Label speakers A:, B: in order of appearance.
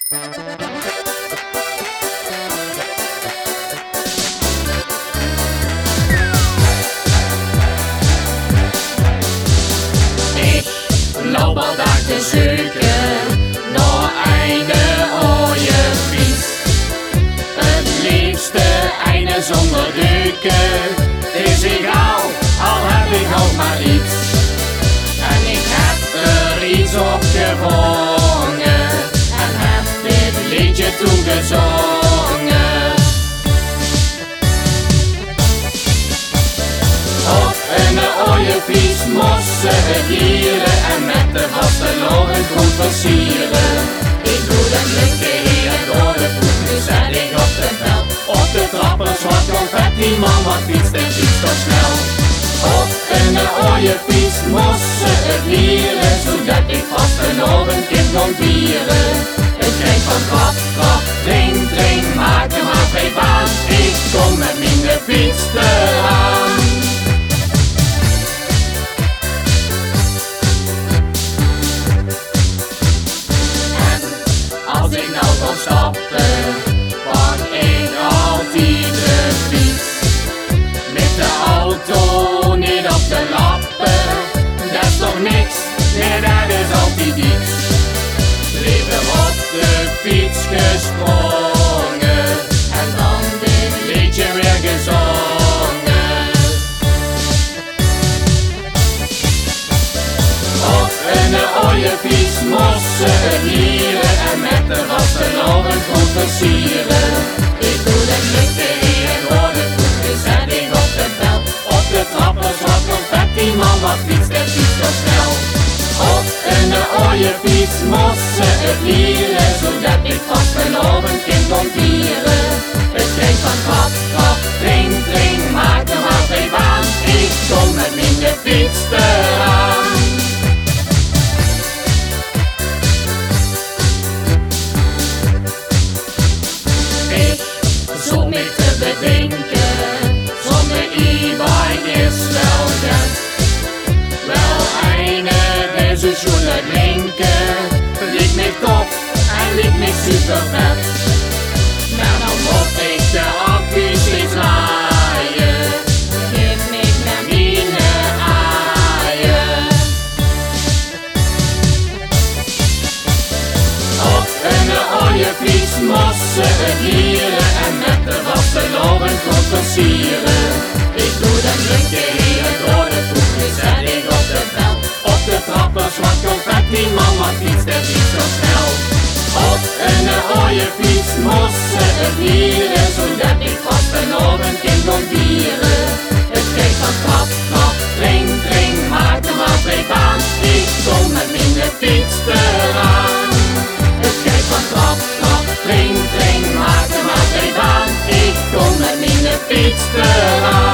A: Loop al daar te zoeken naar een mooie fiets. Het liefste een zonder deuken. Het is egal, al heb ik ook maar iets. En ik heb er iets op gevonden en heb dit liedje toegezongen. Op een mooie fiets moesten we gieren en met de vaste loren goed versieren. Ik doe de lukken hier door de voet, nu zet ik op de bel. Op de trappen zwart confetti, man wat fietst en fietst toch snel. Op een mooie fiets moesten we gieren, zodat ik vaste loren kind kon vieren. Het kreeg van trap, trap, dring, dring, maak er maar twee baan. Ik kom met mijn fiets eraan. Als ik nou kon stappen, pak ik altijd de fiets. Met de auto niet op de lappen, dat is toch niks, nee dat is altijd iets. Liever op de fiets gesprongen en dan dit liedje weer gezongen. Op een mooie fiets moesten we gieren en met de vaste loren goed versieren. Ik doe de lukken hier door de voet, nu zet ik op de bel. Op de trappen zwart confetti, man wat fietst en fietst toch snel. Op een mooie fiets moesten we gieren, zodat ik vaste loren kind kon vieren. Het kreeg van trap, trap, dring, dring, maak er maar twee baan. Ik kom met mijn fiets eraan. Zonder me te bedenken, zonder e-bike is wel vet. Wel eine deze schoenen linken, liet me tof en liet me super vet. Maar dan moet ik de accu steeds laaien, geef me naar mijn aaien. Op een mooie fiets moesten we gieren en met de vaste loren goed versieren. Ik doe de lukken hier door de voet, nu zet ik op de bel. Op de trappen zwart confetti, man wat fietst en fietst zo snel. Op een mooie fiets moesten we gieren, zodat ik vaste loren kind kon vieren. Het kreeg van trap, trap, dring, dring, maak er maar twee baan. Ik kom met mijn fiets eraan. Het kreeg van trap, trap, dring, dring, maak er maar twee baan. Ik kom met mijn fiets eraan.